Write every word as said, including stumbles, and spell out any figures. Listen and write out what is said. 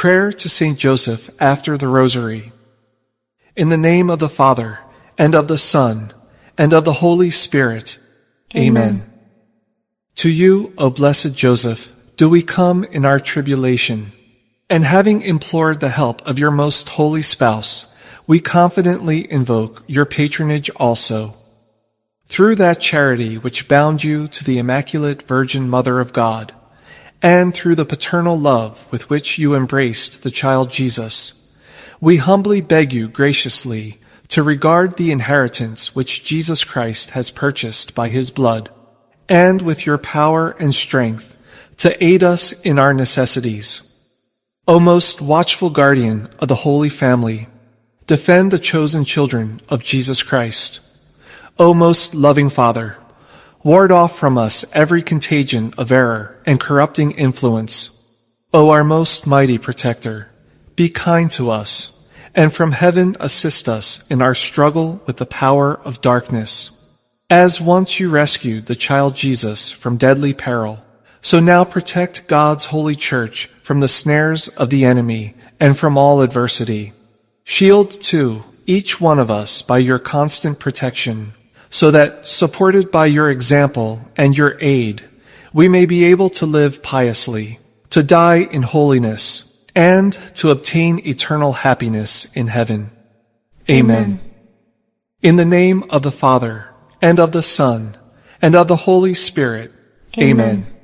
Prayer to Saint Joseph after the Rosary. In the name of the Father, and of the Son, and of the Holy Spirit. Amen. Amen. To you, O blessed Joseph, do we come in our tribulation, and having implored the help of your most holy spouse, we confidently invoke your patronage also. Through that charity which bound you to the Immaculate Virgin Mother of God, and through the paternal love with which you embraced the child Jesus, we humbly beg you graciously to regard the inheritance which Jesus Christ has purchased by his blood, and with your power and strength to aid us in our necessities. O most watchful guardian of the Holy Family, defend the chosen children of Jesus Christ. O most loving Father, ward off from us every contagion of error and corrupting influence. O our most mighty protector, be kind to us, and from heaven assist us in our struggle with the power of darkness. As once you rescued the child Jesus from deadly peril, so now protect God's holy church from the snares of the enemy and from all adversity. Shield, too, each one of us by your constant protection, so that, supported by your example and your aid, we may be able to live piously, to die in holiness, and to obtain eternal happiness in heaven. Amen. Amen. In the name of the Father, and of the Son, and of the Holy Spirit. Amen. Amen.